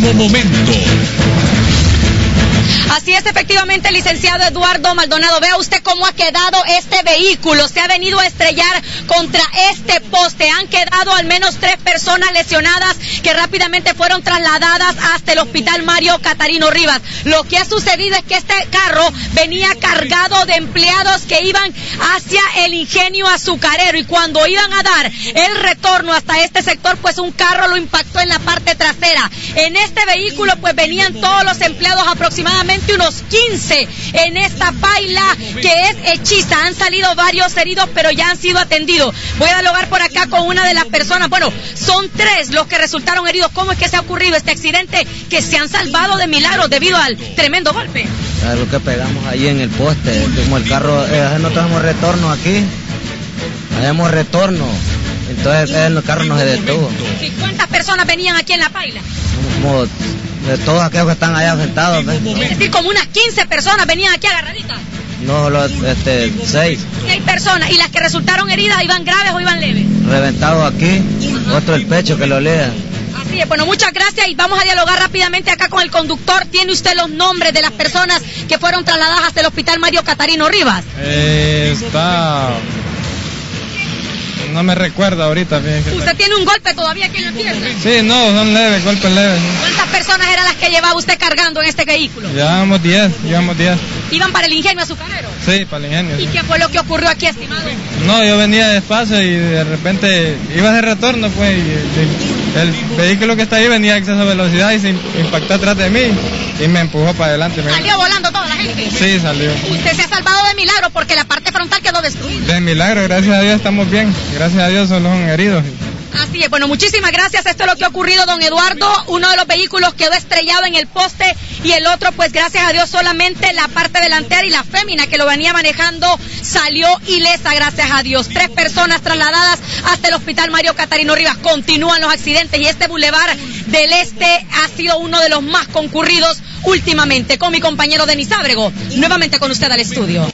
último momento. Así es, efectivamente, licenciado Eduardo Maldonado. Vea usted cómo ha quedado este vehículo. Se ha venido a estrellar contra este poste. Han quedado al menos 3 personas lesionadas que rápidamente fueron trasladadas hasta el hospital Mario Catarino Rivas. Lo que ha sucedido es que este carro venía cargado de empleados que iban hacia el ingenio azucarero, y cuando iban a dar el retorno hasta este sector, pues un carro lo impactó en la parte trasera. En este vehículo pues venían todos los empleados, aproximadamente unos 15 en esta paila que es hechiza. Han salido varios heridos, pero ya han sido atendidos. Voy a dialogar por acá con una de las personas. Bueno, son 3 los que resultaron heridos. ¿Cómo es que se ha ocurrido este accidente, que se han salvado de milagro debido al tremendo golpe? Lo que pegamos ahí en el poste, como el carro, no tenemos retorno aquí, hacemos retorno, entonces el carro no se detuvo. ¿Y cuántas personas venían aquí en la paila? Como de todos aquellos que están allá sentados. Es decir, como unas 15 personas venían aquí agarraditas. No, solo 6. 6 personas. ¿Y las que resultaron heridas iban graves o iban leves? Reventados aquí, otro el pecho que lo lea. Así es, bueno, muchas gracias, y vamos a dialogar rápidamente acá con el conductor. ¿Tiene usted los nombres de las personas que fueron trasladadas hasta el hospital Mario Catarino Rivas? No me recuerdo ahorita. Fíjate. ¿Usted tiene un golpe todavía aquí en la pierna? Sí, no, son leves, golpes leves. ¿Cuántas personas eran las que llevaba usted cargando en este vehículo? Llevamos 10. ¿Iban para el ingenio azucarero? Sí, para el ingenio. ¿Y sí. qué fue lo que ocurrió aquí, estimado? No, yo venía despacio y de repente iba de retorno, pues, y el vehículo que está ahí venía a exceso de velocidad y se impactó atrás de mí y me empujó para adelante. ¿Salió volando toda la gente? Sí, salió. Usted se ha salvado de milagro porque la parte frontal quedó destruida. De milagro, gracias a Dios estamos bien. Gracias a Dios solo son heridos. Así es, bueno, muchísimas gracias. Esto es lo que ha ocurrido, don Eduardo. Uno de los vehículos quedó estrellado en el poste y el otro, pues gracias a Dios, solamente la parte delantera, y la fémina que lo venía manejando salió ilesa, gracias a Dios. 3 personas trasladadas hasta el hospital Mario Catarino Rivas. Continúan los accidentes y este bulevar del Este ha sido uno de los más concurridos últimamente. Con mi compañero Denis Ábrego, nuevamente con usted al estudio.